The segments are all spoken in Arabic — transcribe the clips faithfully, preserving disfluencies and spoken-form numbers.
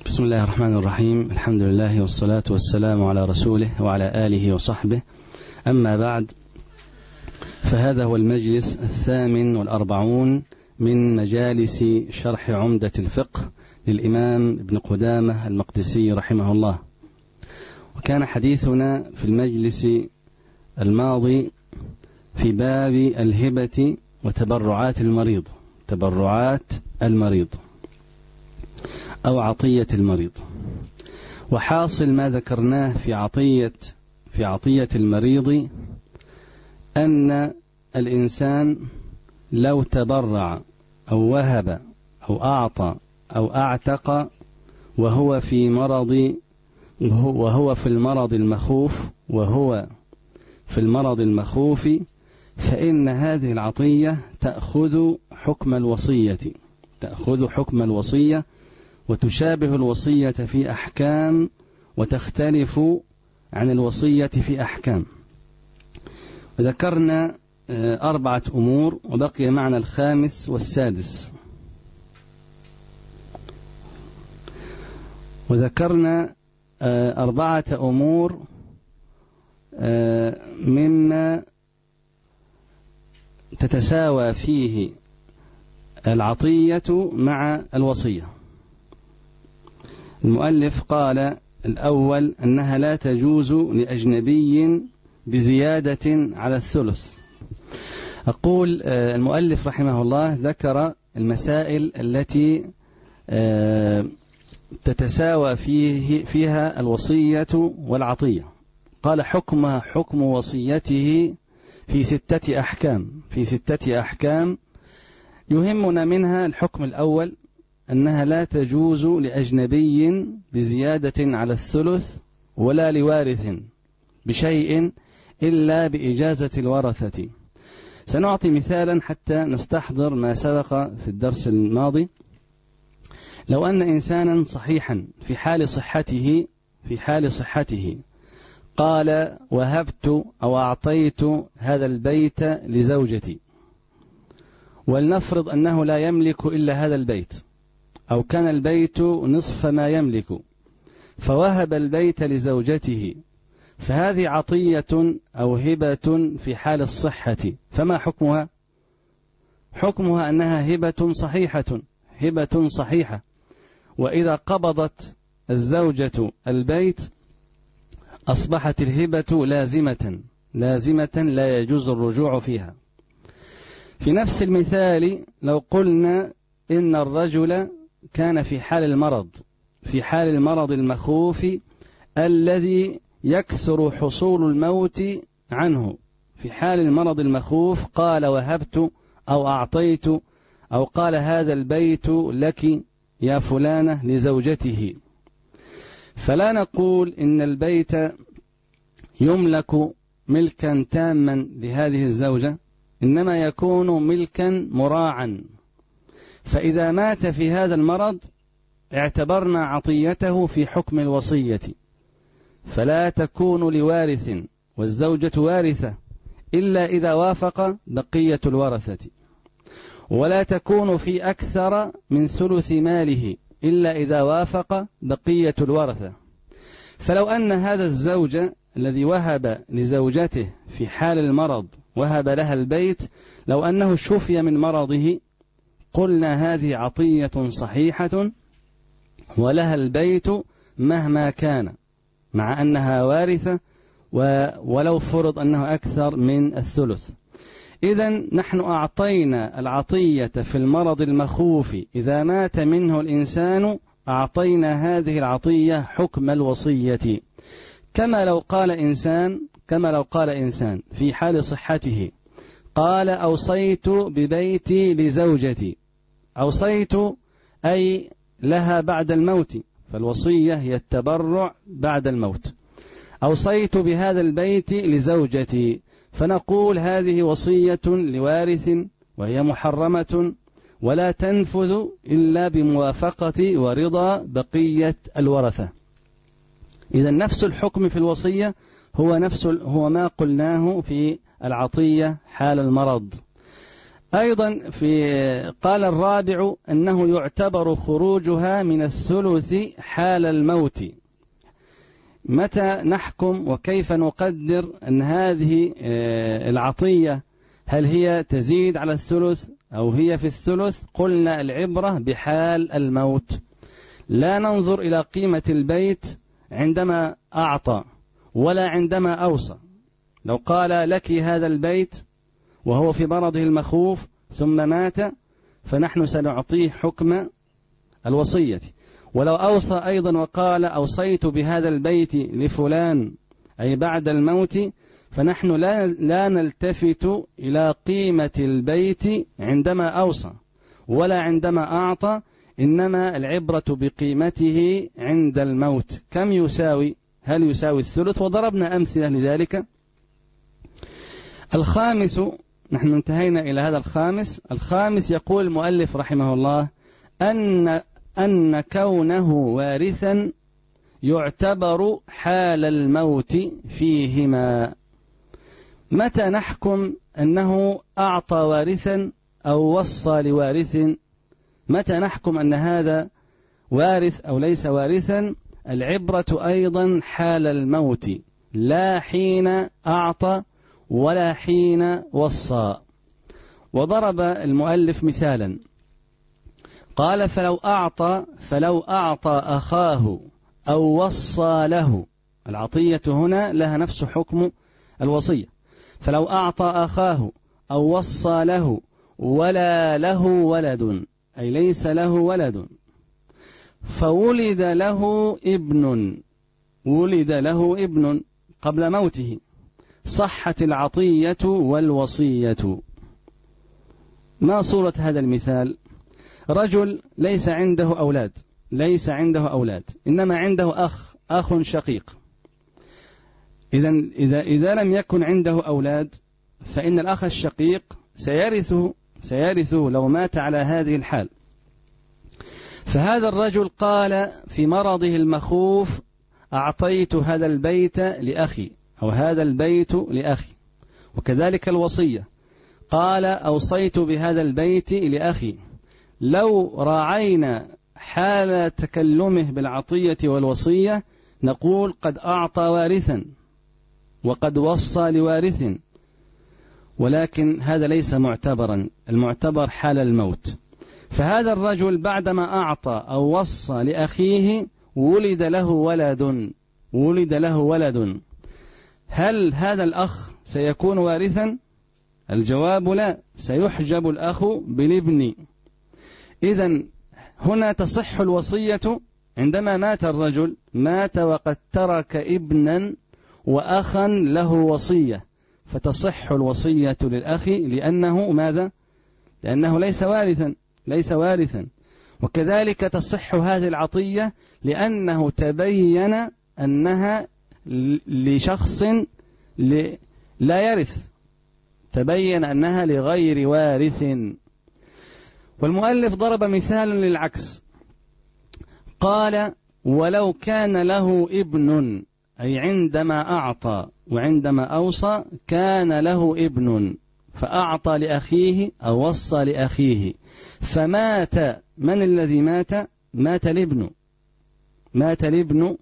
بسم الله الرحمن الرحيم. الحمد لله والصلاة والسلام على رسوله وعلى آله وصحبه. أما بعد، فهذا هو المجلس الثامن والأربعون من مجالس شرح عمدة الفقه للإمام ابن قدامة المقدسي رحمه الله. وكان حديثنا في المجلس الماضي في باب الهبة وتبرعات المريض تبرعات المريض أو عطية المريض. وحاصل ما ذكرناه في عطية في عطية المريض أن الإنسان لو تبرع أو وهب أو أعطى أو أعتق وهو في مرض وهو في المرض المخوف وهو في المرض المخوف فإن هذه العطية تأخذ حكم الوصية تأخذ حكم الوصية وتشابه الوصية في أحكام وتختلف عن الوصية في أحكام. وذكرنا أربعة أمور وبقي معنا الخامس والسادس. وذكرنا أربعة أمور مما تتساوى فيه العطية مع الوصية. المؤلف قال الأول أنها لا تجوز لأجنبي بزيادة على الثلث. أقول المؤلف رحمه الله ذكر المسائل التي تتساوى فيه فيها الوصية والعطية. قال حكمها حكم وصيته في ستة أحكام في ستة أحكام يهمنا منها الحكم الأول أنها لا تجوز لأجنبي بزيادة على الثلث ولا لوارث بشيء إلا بإجازة الورثة. سنعطي مثالا حتى نستحضر ما سبق في الدرس الماضي. لو أن إنسانا صحيحا في حال صحته في حال صحته قال وهبت أو أعطيت هذا البيت لزوجتي، ولنفرض أنه لا يملك إلا هذا البيت أو كان البيت نصف ما يملك فوهب البيت لزوجته، فهذه عطية أو هبة في حال الصحة. فما حكمها؟ حكمها أنها هبة صحيحة هبة صحيحة وإذا قبضت الزوجة البيت أصبحت الهبة لازمة لازمة لا يجوز الرجوع فيها. في نفس المثال لو قلنا إن الرجل كان في حال المرض في حال المرض المخوف الذي يكثر حصول الموت عنه، في حال المرض المخوف قال وهبت أو أعطيت أو قال هذا البيت لك يا فلانة لزوجته، فلا نقول إن البيت يملك ملكا تاما لهذه الزوجة، إنما يكون ملكا مراعا. فإذا مات في هذا المرض اعتبرنا عطيته في حكم الوصية، فلا تكون لوارث والزوجة وارثة إلا إذا وافق بقية الورثة، ولا تكون في أكثر من ثلث ماله إلا إذا وافق بقية الورثة. فلو أن هذا الزوج الذي وهب لزوجته في حال المرض وهب لها البيت، لو أنه شفي من مرضه قلنا هذه عطية صحيحة ولها البيت مهما كان، مع أنها وارثة ولو فرض أنه أكثر من الثلث. إذن نحن أعطينا العطية في المرض المخوف إذا مات منه الإنسان، أعطينا هذه العطية حكم الوصية. كما لو قال إنسان كما لو قال إنسان في حال صحته قال أوصيت ببيتي لزوجتي، أوصيت أي لها بعد الموت، فالوصية هي التبرع بعد الموت. أوصيت بهذا البيت لزوجتي، فنقول هذه وصية لوارث وهي محرمة ولا تنفذ إلا بموافقة ورضا بقية الورثة. إذا نفس الحكم في الوصية هو نفس هو ما قلناه في العطية حال المرض. أيضا في قال الرابع أنه يعتبر خروجها من الثلث حال الموت. متى نحكم وكيف نقدر أن هذه العطية هل هي تزيد على الثلث أو هي في الثلث؟ قلنا العبرة بحال الموت، لا ننظر إلى قيمة البيت عندما أعطى ولا عندما أوصى. لو قال لك هذا البيت وهو في مرضه المخوف ثم مات فنحن سنعطيه حكم الوصية. ولو أوصى أيضا وقال أوصيت بهذا البيت لفلان أي بعد الموت فنحن لا, لا نلتفت إلى قيمة البيت عندما أوصى ولا عندما أعطى، إنما العبرة بقيمته عند الموت. كم يساوي؟ هل يساوي الثلث؟ وضربنا أمثلة لذلك. الخامس، نحن انتهينا إلى هذا الخامس. الخامس يقول المؤلف رحمه الله أن أن كونه وارثا يعتبر حال الموت فيهما. متى نحكم أنه أعطى وارثا أو وصى لوارث؟ متى نحكم أن هذا وارث أو ليس وارثا؟ العبرة أيضا حال الموت، لا حين أعطى ولا حين وصى. وضرب المؤلف مثالا قال فلو أعطى فلو أعطى أخاه أو وصى له. العطية هنا لها نفس حكم الوصية. فلو أعطى أخاه أو وصى له ولا له ولد أي ليس له ولد فولد له ابن ولد له ابن قبل موته صحت العطية والوصية. ما صورة هذا المثال؟ رجل ليس عنده أولاد ليس عنده أولاد إنما عنده أخ أخ شقيق. إذن إذا إذا لم يكن عنده أولاد فإن الأخ الشقيق سيرثه سيرثه لو مات على هذه الحال. فهذا الرجل قال في مرضه المخوف أعطيت هذا البيت لأخي أو هذا البيت لأخي. وكذلك الوصية قال أوصيت بهذا البيت لأخي. لو راعينا حال تكلمه بالعطية والوصية نقول قد أعطى وارثا وقد وصى لوارث، ولكن هذا ليس معتبرا، المعتبر حال الموت. فهذا الرجل بعدما أعطى أو وصى لأخيه ولد له ولد ولد له ولد هل هذا الأخ سيكون وارثا؟ الجواب لا، سيحجب الأخ بالابن. إذن هنا تصح الوصية عندما مات الرجل، مات وقد ترك ابنا وأخا له وصية، فتصح الوصية للأخ لأنه ماذا؟ لأنه ليس وارثا ليس وارثا. وكذلك تصح هذه العطية لأنه تبين أنها لشخص لا يرث، تبين أنها لغير وارث. والمؤلف ضرب مثالا للعكس قال ولو كان له ابن أي عندما أعطى وعندما أوصى كان له ابن فأعطى لأخيه أو وصى لأخيه فمات. من الذي مات؟ مات الابن مات الابن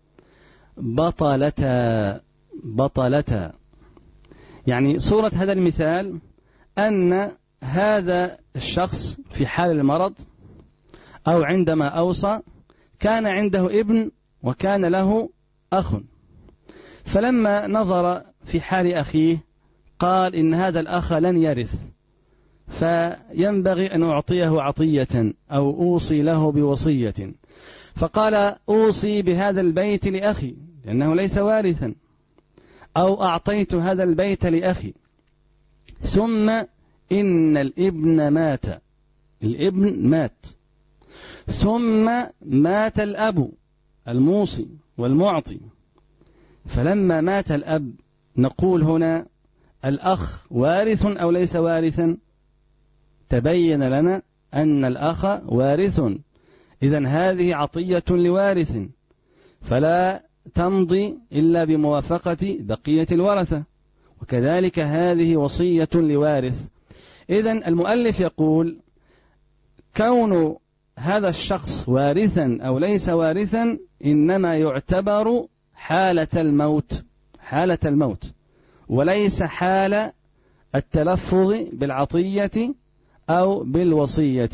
بطلتا بطلتا. يعني صورة هذا المثال أن هذا الشخص في حال المرض أو عندما أوصى كان عنده ابن وكان له أخ، فلما نظر في حال أخيه قال إن هذا الأخ لن يرث فينبغي أن أعطيه عطية أو أوصي له بوصية، فقال أوصي بهذا البيت لأخي لأنه ليس وارثا، أو أعطيت هذا البيت لأخي. ثم إن الابن مات الابن مات ثم مات الأب الموصي والمعطي. فلما مات الأب نقول هنا الأخ وارث أو ليس وارثا؟ تبين لنا أن الأخ وارث. إذن هذه عطية لوارث فلا تمضي إلا بموافقة بقية الورثة، وكذلك هذه وصية لوارث. إذن المؤلف يقول كون هذا الشخص وارثا أو ليس وارثا إنما يعتبر حالة الموت، حالة الموت، وليس حال التلفظ بالعطية أو بالوصية.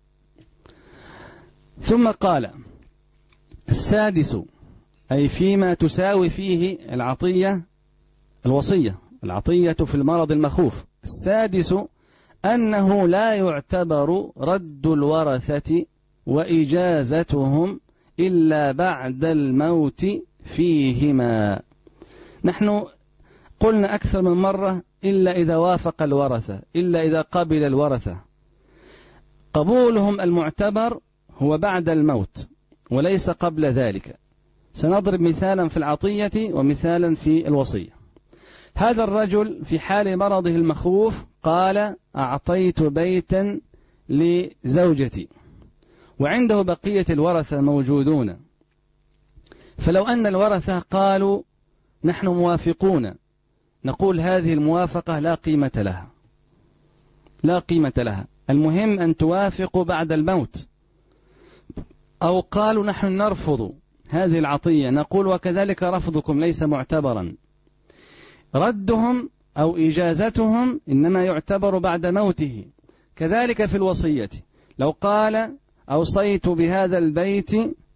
ثم قال السادس، أي فيما تساوي فيه العطية الوصية، العطية في المرض المخوف. السادس أنه لا يعتبر رد الورثة وإجازتهم إلا بعد الموت فيهما. نحن قلنا أكثر من مرة إلا إذا وافق الورثة، إلا إذا قبل الورثة. قبولهم المعتبر هو بعد الموت وليس قبل ذلك. سنضرب مثالا في العطية ومثالا في الوصية. هذا الرجل في حال مرضه المخوف قال أعطيت بيتا لزوجتي، وعنده بقية الورثة موجودون، فلو أن الورثة قالوا نحن موافقون، نقول هذه الموافقة لا قيمة لها، لا قيمة لها، المهم أن توافقوا بعد الموت. أو قالوا نحن نرفض هذه العطية، نقول وكذلك رفضكم ليس معتبرا. ردهم أو إجازتهم إنما يعتبر بعد موته. كذلك في الوصية، لو قال أوصيت بهذا البيت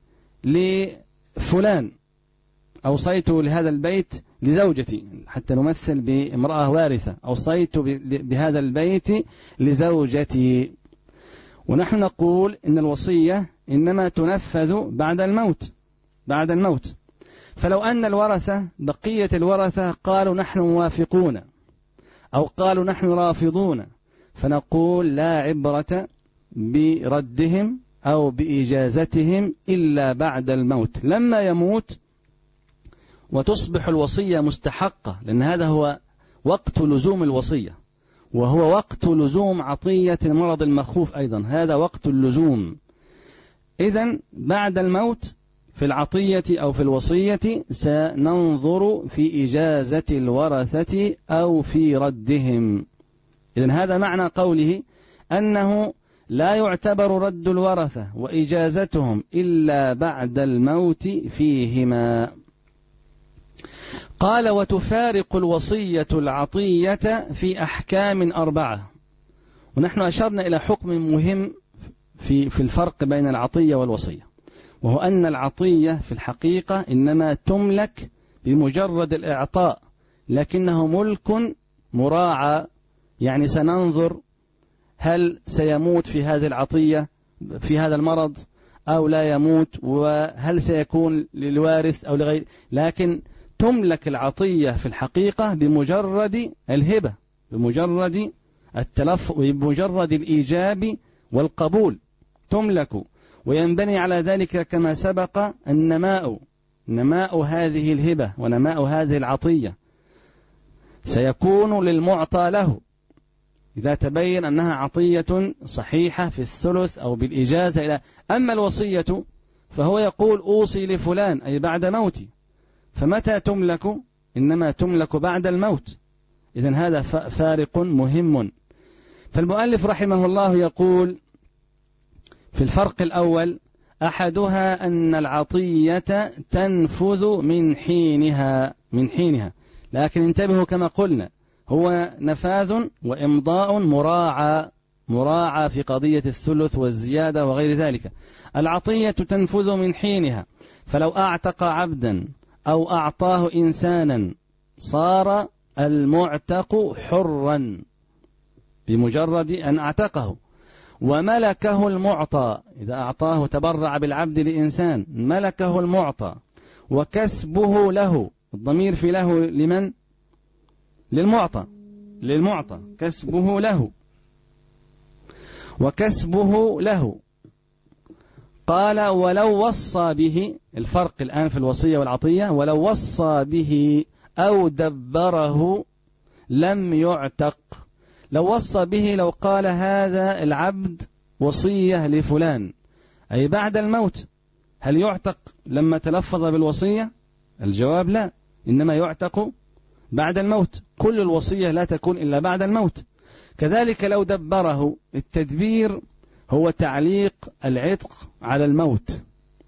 لفلان، أوصيت لهذا البيت لزوجتي، حتى نمثل بامرأة وارثة، أوصيت بهذا البيت لزوجتي، ونحن نقول إن الوصية إنما تنفذ بعد الموت، بعد الموت. فلو أن الورثة بقية الورثة قالوا نحن موافقون أو قالوا نحن رافضون، فنقول لا عبرة بردهم أو بإجازتهم إلا بعد الموت، لما يموت وتصبح الوصية مستحقة، لأن هذا هو وقت لزوم الوصية، وهو وقت لزوم عطية المرض المخوف أيضا، هذا وقت اللزوم. إذن بعد الموت في العطية أو في الوصية سننظر في إجازة الورثة أو في ردهم. إذن هذا معنى قوله أنه لا يعتبر رد الورثة وإجازتهم إلا بعد الموت فيهما. قال وتفارق الوصية العطية في أحكام أربعة. ونحن أشرنا إلى حكم مهم في في الفرق بين العطية والوصية، وهو أن العطية في الحقيقة إنما تملك بمجرد الإعطاء، لكنه ملك مراعى، يعني سننظر هل سيموت في هذه العطية في هذا المرض أو لا يموت، وهل سيكون للوارث أو لغير، لكن تملك العطية في الحقيقة بمجرد الهبة، بمجرد التلفظ، بمجرد الإيجاب والقبول تملك، وينبني على ذلك كما سبق النماء، نماء هذه الهبة ونماء هذه العطية سيكون للمعطى له إذا تبين أنها عطية صحيحة في الثلث أو بالإجازة إلى. أما الوصية فهو يقول أوصي لفلان أي بعد موتي، فمتى تملك؟ إنما تملك بعد الموت. إذن هذا فارق مهم. فالمؤلف رحمه الله يقول في الفرق الأول أحدها أن العطية تنفذ من حينها، من حينها، لكن انتبهوا كما قلنا هو نفاذ وإمضاء مراعى، مراعى في قضية الثلث والزيادة وغير ذلك. العطية تنفذ من حينها، فلو أعتق عبدا أو أعطاه إنسانا صار المعتق حرا بمجرد أن أعتقه، وملكه المعطى، إذا أعطاه تبرع بالعبد لإنسان ملكه المعطى، وكسبه له، الضمير في له لمن؟ للمعطى، للمعطى كسبه له، وكسبه له. قال ولو وصى به، الفرق الآن في الوصية والعطية، ولو وصى به أو دبره لم يعتق. لو وصى به، لو قال هذا العبد وصية لفلان أي بعد الموت، هل يعتق لما تلفظ بالوصية؟ الجواب لا، إنما يعتق بعد الموت. كل الوصية لا تكون إلا بعد الموت. كذلك لو دبره، التدبير هو تعليق العتق على الموت.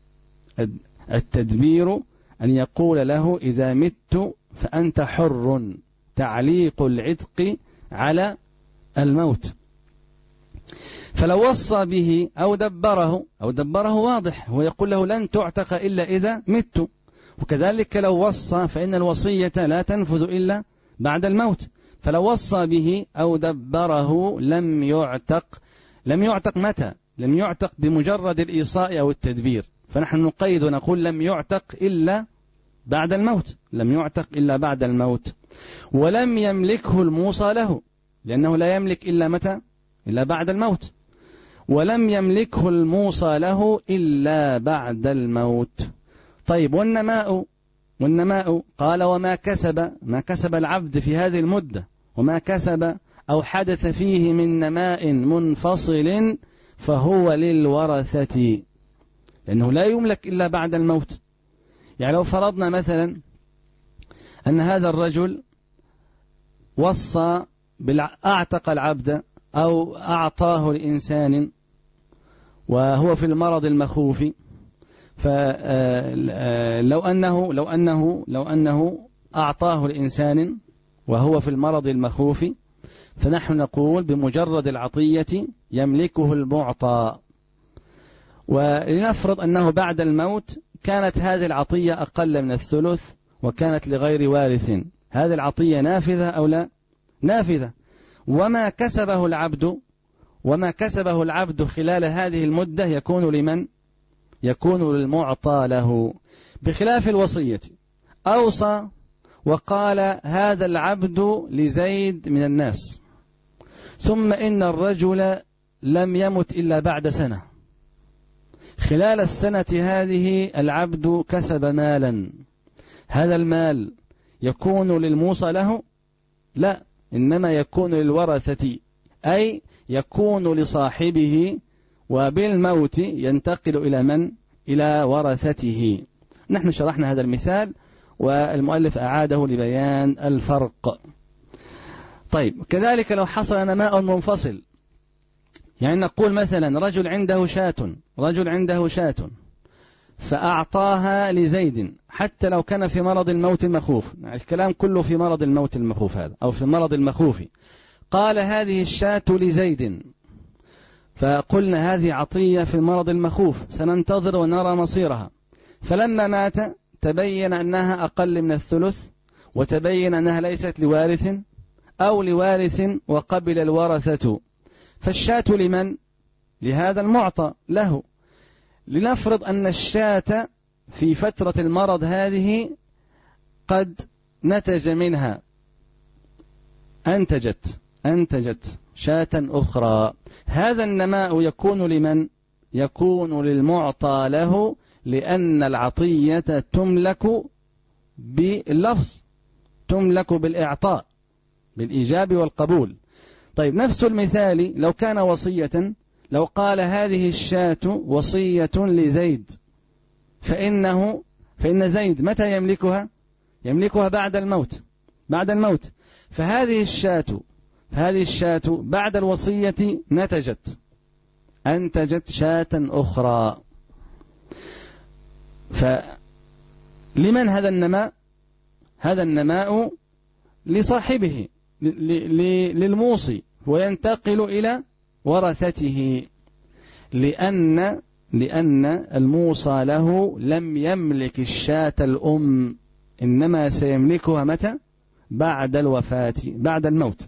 التدبير أن يقول له إذا مت فأنت حر، تعليق العتق على الموت. فلو وصى به أو دبره، أو دبره واضح، هو يقول له لن تعتق إلا إذا مت. وكذلك لو وصى فإن الوصية لا تنفذ إلا بعد الموت. فلو وصى به أو دبره لم يعتق. لم يعتق متى؟ لم يعتق بمجرد الإيصاء أو التدبير، فنحن نقيد ونقول لم يعتق إلا بعد الموت، لم يعتق إلا بعد الموت. ولم يملكه الموصى له، لأنه لا يملك إلا متى؟ إلا بعد الموت. ولم يملكه الموصى له إلا بعد الموت. طيب والنماء؟ والنماء قال وما كسب، ما كسب العبد في هذه المدة، وما كسب أو حدث فيه من نماء منفصل فهو للورثة، لأنه لا يملك إلا بعد الموت. يعني لو فرضنا مثلا أن هذا الرجل وصى أعتق العبد أو أعطاه لإنسان وهو في المرض المخوف، فلو أنه لو أنه لو أنه أعطاه لإنسان وهو في المرض المخوف، فنحن نقول بمجرد العطية يملكه المعطى. ولنفرض أنه بعد الموت كانت هذه العطية أقل من الثلث وكانت لغير وارث، هذه العطية نافذة أو لا؟ نافذة. وما كسبه العبد وما كسبه العبد خلال هذه المدة يكون لمن؟ يكون للمعطى له، بخلاف الوصية. أوصى وقال هذا العبد لزيد من الناس، ثم إن الرجل لم يمت إلا بعد سنة، خلال السنة هذه العبد كسب مالا، هذا المال يكون للموصى له؟ لا، إنما يكون للورثة، أي يكون لصاحبه، وبالموت ينتقل إلى من؟ إلى ورثته. نحن شرحنا هذا المثال والمؤلف أعاده لبيان الفرق. طيب كذلك لو حصل نماء منفصل، يعني نقول مثلا رجل عنده شاة رجل عنده شاة فأعطاها لزيد حتى لو كان في مرض الموت المخوف، الكلام كله في مرض الموت المخوف هذا أو في مرض المخوف. قال هذه الشاة لزيد، فقلنا هذه عطية في المرض المخوف سننتظر ونرى مصيرها. فلما مات تبين أنها أقل من الثلث، وتبين أنها ليست لوارث أو لوارث وقبل الورثة، فالشاة لمن؟ لهذا المعطى له. لنفرض أن الشاة في فترة المرض هذه قد نتج منها أنتجت أنتجت شاة أخرى، هذا النماء يكون لمن؟ يكون للمعطى له، لأن العطية تملك باللفظ، تملك بالإعطاء، بالإيجاب والقبول. طيب نفس المثال لو كان وصية، لو قال هذه الشاة وصية لزيد، فإنه فإن زيد متى يملكها؟ يملكها بعد الموت بعد الموت فهذه الشاة فهذه الشاة بعد الوصية نتجت أنتجت شاة أخرى. فلمن هذا النماء؟ هذا النماء لصاحبه، للموصي، وينتقل إلى ورثته، لأن لأن الموصى له لم يملك الشاة الأم، إنما سيملكها متى؟ بعد الوفاة، بعد الموت.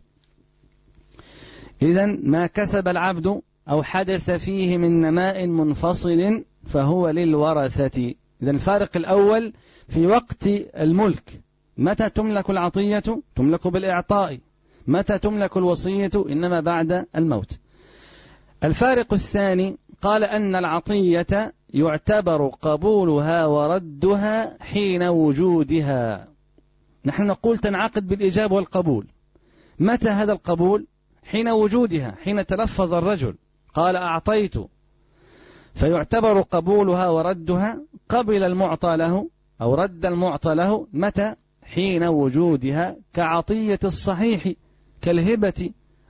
إذن ما كسب العبد أو حدث فيه من نماء منفصل فهو للورثة. إذن الفارق الأول في وقت الملك، متى تملك العطية؟ تملك بالإعطاء. متى تملك الوصية؟ إنما بعد الموت. الفارق الثاني قال أن العطية يعتبر قبولها وردها حين وجودها. نحن نقول تنعقد بالإجابة والقبول. متى هذا القبول؟ حين وجودها، حين تلفظ الرجل قال أعطيت، فيعتبر قبولها وردها قبل المعطى له أو رد المعطى له متى؟ حين وجودها، كعطية الصحيح كالهبة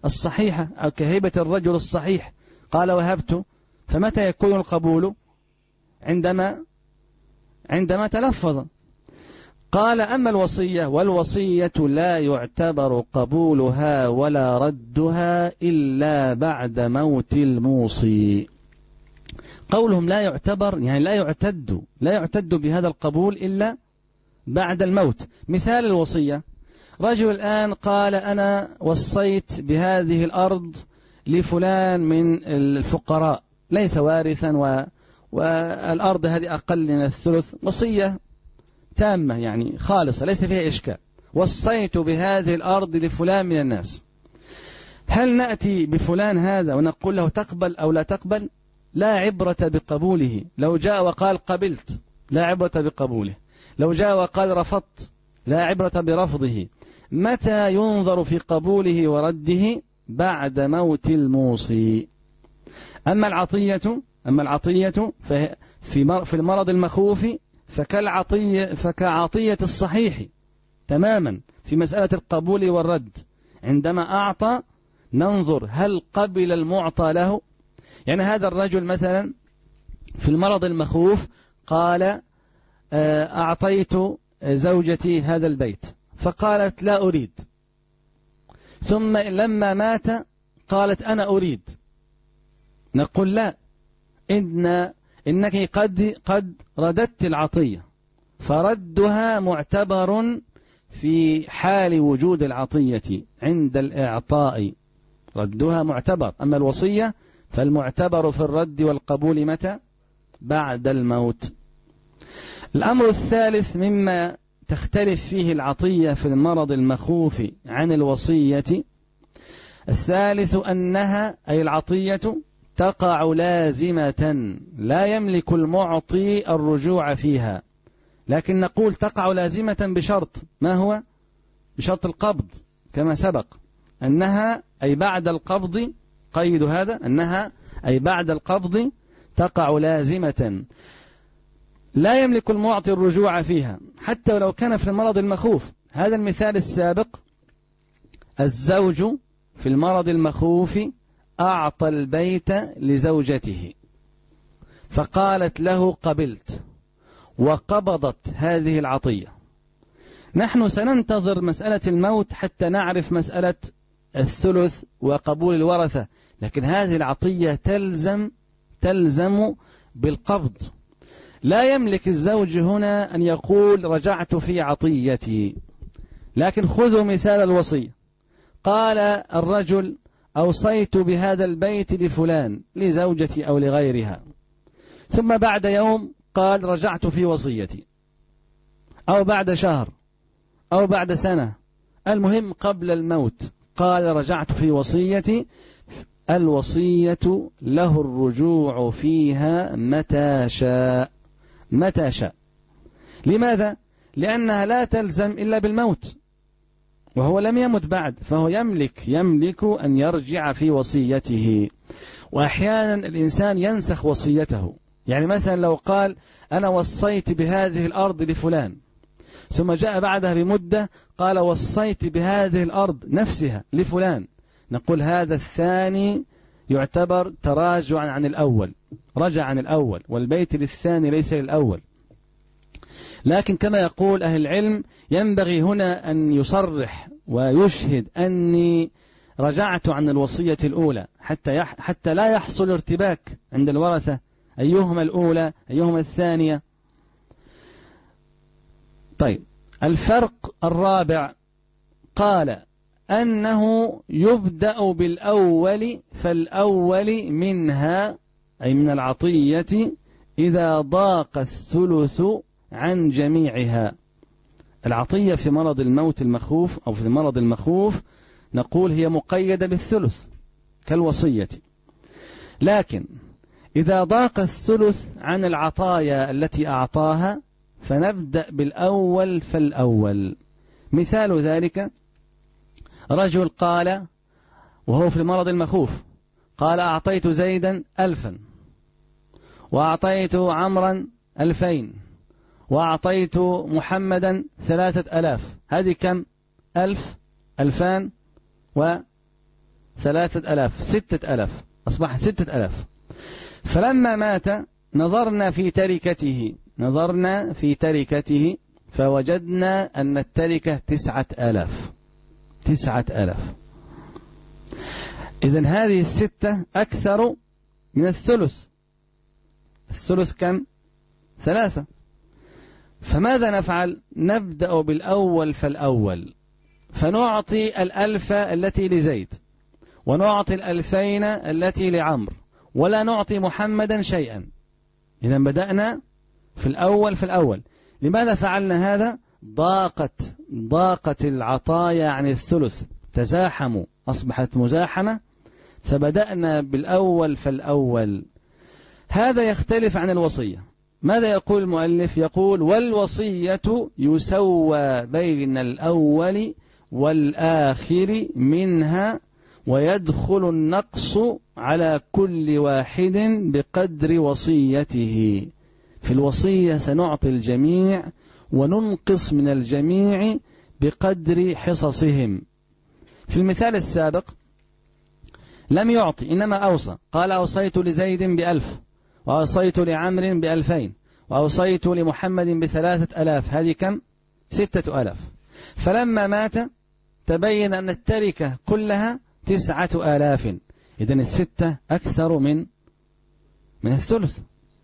الصحيحة أو كهبة الرجل الصحيح، قال وهبت، فمتى يكون القبول؟ عندما عندما تلفظ. قال أما الوصية، والوصية لا يعتبر قبولها ولا ردها إلا بعد موت الموصي. قولهم لا يعتبر يعني لا يعتد لا يعتد بهذا القبول إلا بعد الموت. مثال الوصية: رجل الآن قال أنا وصيت بهذه الأرض لفلان من الفقراء، ليس وارثا و... والأرض هذه أقل من الثلث، وصية تامة يعني خالصة ليس فيها إشكال، وصيت بهذه الأرض لفلان من الناس. هل نأتي بفلان هذا ونقول له تقبل أو لا تقبل؟ لا عبرة بقبوله. لو جاء وقال قبلت لا عبرة بقبوله، لو جاء وقال رفضت لا عبرة برفضه. متى ينظر في قبوله ورده؟ بعد موت الموصي. أما العطية أما العطية في المرض المخوف فكالعطية فكعطية الصحيح تماما في مسألة القبول والرد. عندما أعطى ننظر هل قبل المعطى له. يعني هذا الرجل مثلا في المرض المخوف قال أعطيت زوجتي هذا البيت، فقالت لا أريد، ثم لما مات قالت أنا أريد، نقول لا، إن إنك قد قد رددت العطية، فردها معتبر في حال وجود العطية. عند الإعطاء ردها معتبر. أما الوصية فالمعتبر في الرد والقبول متى؟ بعد الموت. الأمر الثالث مما تختلف فيه العطية في المرض المخوف عن الوصية، الثالث أنها أي العطية تقع لازمة لا يملك المعطي الرجوع فيها، لكن نقول تقع لازمة بشرط. ما هو؟ بشرط القبض كما سبق، أنها أي بعد القبض، قيد هذا أنها أي بعد القبض تقع لازمة لا يملك المعطي الرجوع فيها حتى ولو كان في المرض المخوف. هذا المثال السابق: الزوج في المرض المخوف أعطى البيت لزوجته فقالت له قبلت، وقبضت هذه العطية. نحن سننتظر مسألة الموت حتى نعرف مسألة الثلث وقبول الورثة، لكن هذه العطية تلزم تلزم بالقبض. لا يملك الزوج هنا أن يقول رجعت في عطيتي. لكن خذوا مثال الوصية: قال الرجل أوصيت بهذا البيت لفلان لزوجتي أو لغيرها، ثم بعد يوم قال رجعت في وصيتي، أو بعد شهر أو بعد سنة، المهم قبل الموت قال رجعت في وصيتي. الوصية له الرجوع فيها متى شاء متى شاء. لماذا؟ لأنها لا تلزم إلا بالموت، وهو لم يمت بعد، فهو يملك يملك أن يرجع في وصيته. وأحيانا الإنسان ينسخ وصيته. يعني مثلا لو قال أنا وصيت بهذه الأرض لفلان، ثم جاء بعدها بمدة قال وصيت بهذه الأرض نفسها لفلان، نقول هذا الثاني يعتبر تراجعا عن الأول، رجع عن الأول، والبيت للثاني ليس للأول. لكن كما يقول أهل العلم ينبغي هنا أن يصرح ويشهد أني رجعت عن الوصية الأولى حتى حتى لا يحصل ارتباك عند الورثة أيهما الأولى أيهما الثانية. طيب، الفرق الرابع قال أنه يبدأ بالأول، فالأول منها أي من العطية إذا ضاق الثلث عن جميعها. العطية في مرض الموت المخوف أو في المرض المخوف نقول هي مقيدة بالثلث كالوصية، لكن إذا ضاق الثلث عن العطايا التي أعطاها فنبدأ بالأول فالأول. مثال ذلك: رجل قال وهو في المرض المخوف قال أعطيت زيدا ألفا، وأعطيت عمرا ألفين، وأعطيت محمدا ثلاثة ألاف. هذه كم؟ ألف، ألفان، و ثلاثة ألاف، ستة ألاف، أصبح ستة ألاف. فلما مات نظرنا في تركته نظرنا في تركته فوجدنا أن التركة تسعة ألاف تسعة ألاف. إذن هذه الستة أكثر من الثلث. الثلث كم؟ ثلاثة. فماذا نفعل؟ نبدأ بالأول فالأول، فنعطي الألف التي لزيد، ونعطي الألفين التي لعمر، ولا نعطي محمدا شيئا. إذن بدأنا في الأول في الأول. لماذا فعلنا هذا؟ ضاقت ضاقت العطايا عن الثلث، تزاحموا، أصبحت مزاحمة، فبدأنا بالأول فالأول. هذا يختلف عن الوصية. ماذا يقول المؤلف؟ يقول: والوصية يسوى بين الأول والآخر منها، ويدخل النقص على كل واحد بقدر وصيته. في الوصية سنعطي الجميع وننقص من الجميع بقدر حصصهم. في المثال السابق لم يعطي، إنما أوصى، قال: أوصيت لزيد بألف، وأوصيت لعمر بألفين، وأوصيت لمحمد بثلاثة ألاف. هذه كم؟ ستة ألاف. فلما مات تبين أن التركة كلها تسعة آلاف. إذن الستة أكثر من من الثلث،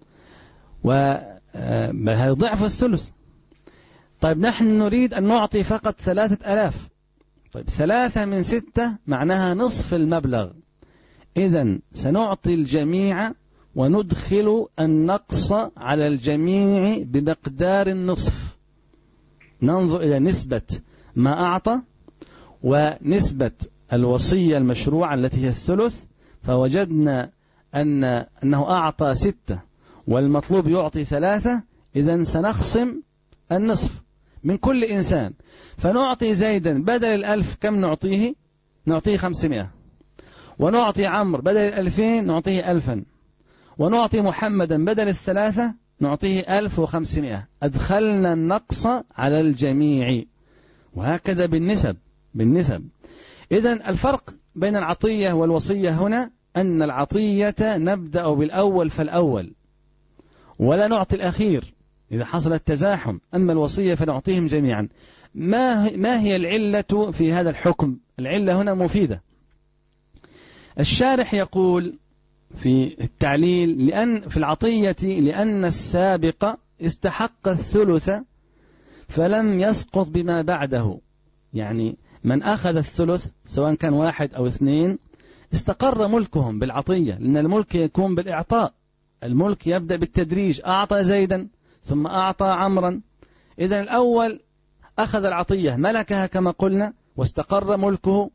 وهذا ضعف الثلث. طيب نحن نريد أن نعطي فقط ثلاثة ألاف. طيب ثلاثة من ستة معناها نصف المبلغ. إذن سنعطي الجميع وندخل النقص على الجميع بمقدار النصف. ننظر إلى نسبة ما أعطى ونسبة الوصية المشروعة التي هي الثلث، فوجدنا أن أنه أعطى ستة والمطلوب يعطي ثلاثة. إذن سنخصم النصف من كل إنسان، فنعطي زيدا بدل الألف كم نعطيه؟ نعطيه خمسمائة. ونعطي عمرو بدل الألفين نعطيه ألفا. ونعطي محمدا بدل الثلاثة نعطيه ألف وخمسمائة. أدخلنا النقص على الجميع، وهكذا بالنسب بالنسب. إذن الفرق بين العطية والوصية هنا أن العطية نبدأ بالأول فالأول، ولا نعطي الأخير إذا حصل التزاحم. أما الوصية فنعطيهم جميعا. ما ما هي العلة في هذا الحكم؟ العلة هنا مفيدة. الشارح يقول في التعليل: لأن في العطية لأن السابق استحق الثلث فلم يسقط بما بعده. يعني من أخذ الثلث سواء كان واحد أو اثنين استقر ملكهم بالعطية، لأن الملك يكون بالإعطاء. الملك يبدأ بالتدريج، أعطى زيدا ثم أعطى عمرا. إذن الأول أخذ العطية ملكها كما قلنا واستقر ملكه،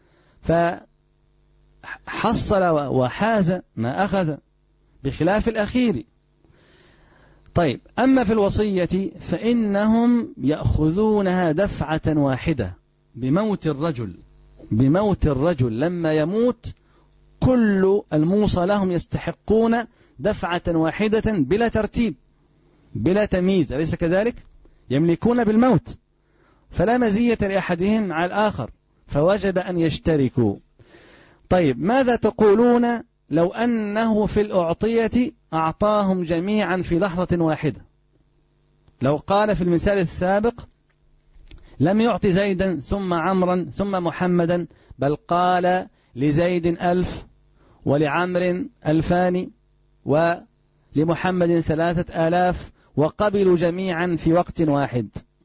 فحصل وحاز ما أخذ، بخلاف الأخير. طيب أما في الوصية فإنهم يأخذونها دفعة واحدة بموت الرجل. بموت الرجل لما يموت كل الموصى لهم يستحقون دفعة واحدة بلا ترتيب بلا تمييز، أليس كذلك؟ يملكون بالموت، فلا مزية لأحدهم على الآخر، فوجب أن يشتركوا. طيب ماذا تقولون لو أنه في الأعطية أعطاهم جميعا في لحظة واحدة؟ لو قال في المثال السابق لم يعطي زيدا ثم عمرا ثم محمدا، بل قال لزيد ألف ولعمر ألفان ولمحمد ثلاثة آلاف، وقبلوا جميعا في وقت واحد.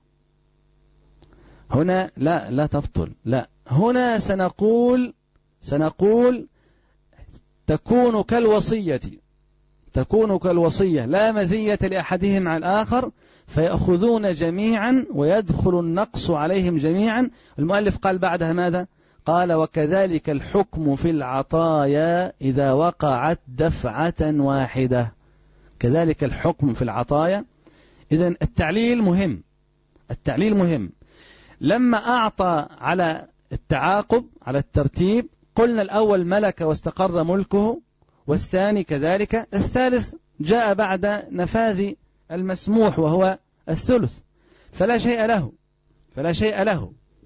هنا لا لا تبطل، لا، هنا سنقول سنقول تكون كالوصية تكون كالوصية لا مزية لأحدهم على الآخر، فيأخذون جميعا ويدخل النقص عليهم جميعا. المؤلف قال بعدها ماذا؟ قال: وكذلك الحكم في العطايا إذا وقعت دفعة واحدة. كذلك الحكم في العطايا. إذن التعليل مهم، التعليل مهم. لما أعطى على التعاقب على الترتيب قلنا الأول ملك واستقر ملكه، والثاني كذلك، الثالث جاء بعد نفاذ المسموح وهو الثلث، فلا شيء له فلا شيء له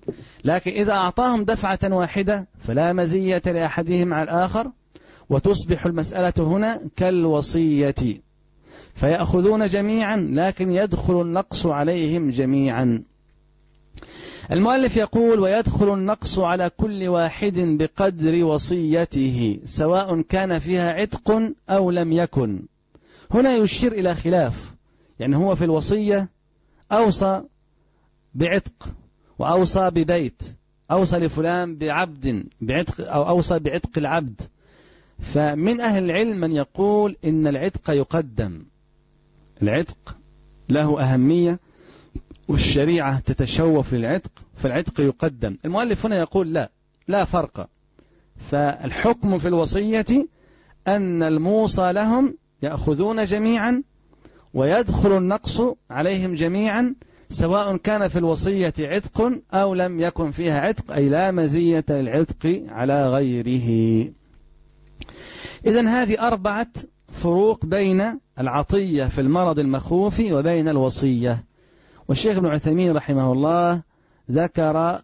لكن إذا أعطاهم دفعة واحدة فلا مزية لأحدهم على الآخر، وتصبح المسألة هنا كالوصية، فيأخذون جميعا لكن يدخل النقص عليهم جميعا. المؤلف يقول: ويدخل النقص على كل واحد بقدر وصيته سواء كان فيها عتق أو لم يكن. هنا يشير إلى خلاف، يعني هو في الوصية أوصى بعتق وأوصى ببيت، أوصى لفلان بعبد بعتق أو أوصى بعتق العبد، فمن أهل العلم من يقول إن العتق يقدم، العتق له أهمية والشريعة تتشوف للعتق فالعتق يقدم. المؤلف هنا يقول لا لا فرق، فالحكم في الوصية أن الموصى لهم يأخذون جميعا ويدخل النقص عليهم جميعا سواء كان في الوصية عتق أو لم يكن فيها عتق، أي لا مزية للعتق على غيره. إذن هذه أربعة فروق بين العطية في المرض المخوف وبين الوصية. والشيخ ابن عثيمين رحمه الله ذكر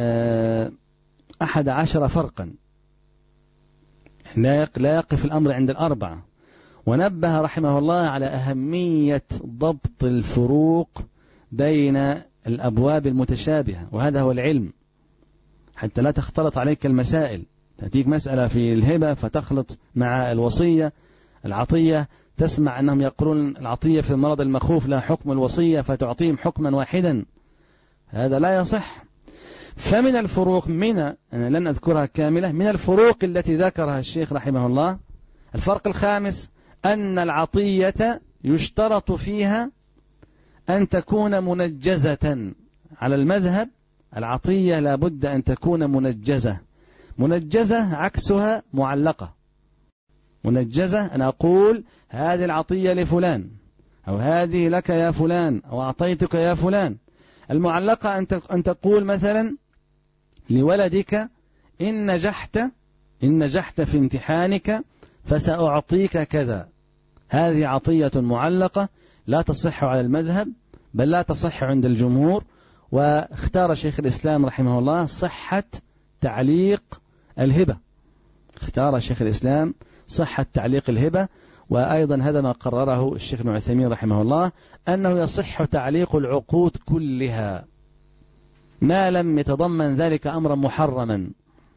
أحد عشر فرقا، لا يقف الأمر عند الأربعة، ونبه رحمه الله على أهمية ضبط الفروق بين الأبواب المتشابهة، وهذا هو العلم، حتى لا تختلط عليك المسائل، تأتيك مسألة في الهبة فتخلط مع الوصية العطية، تسمع أنهم يقولون العطية في المرض المخوف لا حكم الوصية فتعطيهم حكما واحدا، هذا لا يصح. فمن الفروق، من أنا لن أذكرها كاملة، من الفروق التي ذكرها الشيخ رحمه الله الفرق الخامس أن العطية يشترط فيها أن تكون منجزة. على المذهب العطية لا بد أن تكون منجزة. منجزة عكسها معلقة. منجزة أنا أقول هذه العطية لفلان أو هذه لك يا فلان أو أعطيتك يا فلان. المعلقة أن تقول مثلا لولدك إن نجحت إن نجحت في امتحانك فسأعطيك كذا. هذه عطية معلقة لا تصح على المذهب، بل لا تصح عند الجمهور. واختار شيخ الإسلام رحمه الله صحة تعليق الهبة، اختار شيخ الإسلام صحة تعليق الهبة. وأيضا هذا ما قرره الشيخ ابن عثيمين رحمه الله، أنه يصح تعليق العقود كلها ما لم يتضمن ذلك أمرا محرما.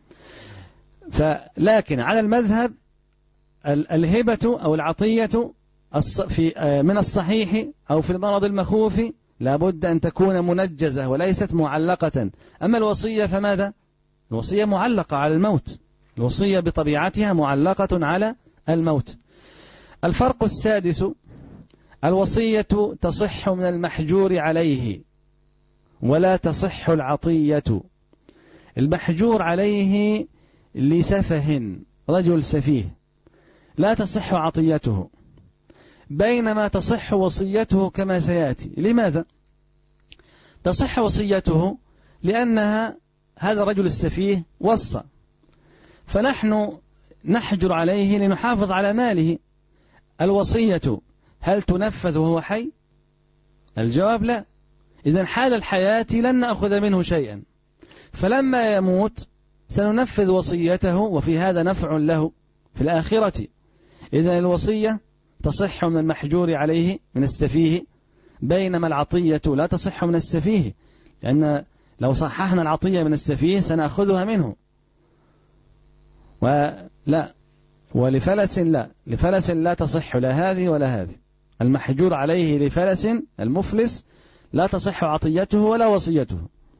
فلكن على المذهب الهبة أو العطية في من الصحيح أو في المرض المخوف لابد أن تكون منجزة وليست معلقة. أما الوصية فماذا؟ الوصية معلقة على الموت، الوصية بطبيعتها معلقة على الموت. الفرق السادس الوصية تصح من المحجور عليه ولا تصح العطية. المحجور عليه لسفه، رجل سفيه، لا تصح عطيته، بينما تصح وصيته كما سيأتي. لماذا؟ تصح وصيته لأنها هذا الرجل السفيه وصى، فنحن نحجر عليه لنحافظ على ماله. الوصية هل تنفذ وهو حي؟ الجواب لا. إذن حال الحياة لن نأخذ منه شيئا، فلما يموت سننفذ وصيته وفي هذا نفع له في الآخرة. إذن الوصية تصح من المحجور عليه من السفيه، بينما العطية لا تصح من السفيه، لأن لو صححنا العطية من السفيه سنأخذها منه. ولا ولفلس لا لفلس لا تصح لا هذه ولا هذه. المحجور عليه لفلس المفلس لا تصح عطيته ولا وصيته.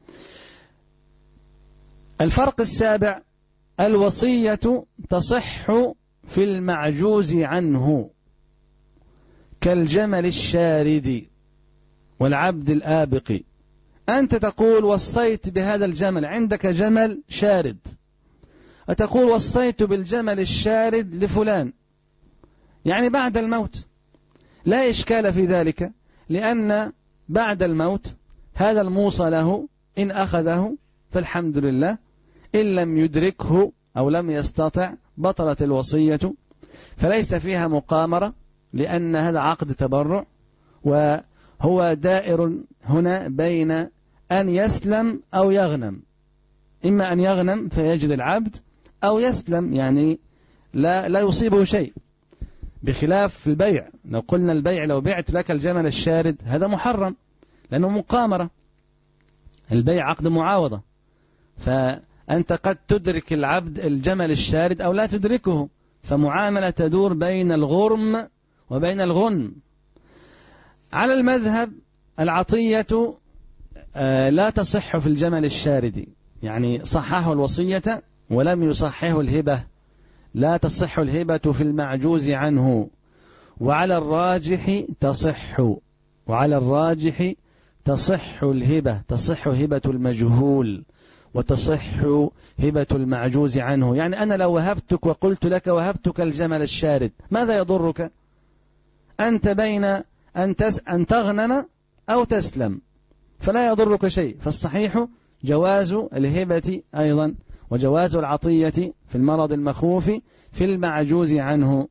الفرق السابع الوصية تصح في المعجوز عنه كالجمل الشارد والعبد الآبق. أنت تقول وصيت بهذا الجمل، عندك جمل شارد، وتقول وصيت بالجمل الشارد لفلان، يعني بعد الموت، لا إشكال في ذلك، لأن بعد الموت هذا الموصى له إن أخذه فالحمد لله، إن لم يدركه أو لم يستطع بطلت الوصية، فليس فيها مقامرة، لأن هذا عقد تبرع، وهو دائر هنا بين أن يسلم أو يغنم، إما أن يغنم فيجد العبد أو يسلم يعني لا, لا يصيبه شيء، بخلاف البيع. لو قلنا البيع لو بعت لك الجمل الشارد هذا محرم لأنه مقامرة، البيع عقد معاوضة، فأنت قد تدرك العبد الجمل الشارد أو لا تدركه، فمعاملة تدور بين الغرم وبين الغنم. على المذهب العطية لا تصح في الجمل الشارد، يعني صححه الوصية ولم يصححه الهبة، لا تصح الهبة في المعجوز عنه. وعلى الراجح تصح، وعلى الراجح تصح الهبة، تصح هبة المجهول وتصح هبة المعجوز عنه. يعني أنا لو وهبتك وقلت لك وهبتك الجمل الشارد ماذا يضرك؟ أنت بين أن, تس أن تغنم أو تسلم فلا يضرك شيء. فالصحيح جواز الهبة أيضا وجواز العطية في المرض المخوف في المعجوز عنه.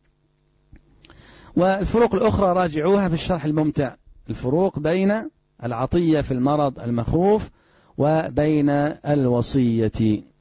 والفروق الأخرى راجعوها في الشرح الممتع، الفروق بين العطية في المرض المخوف وبين الوصية.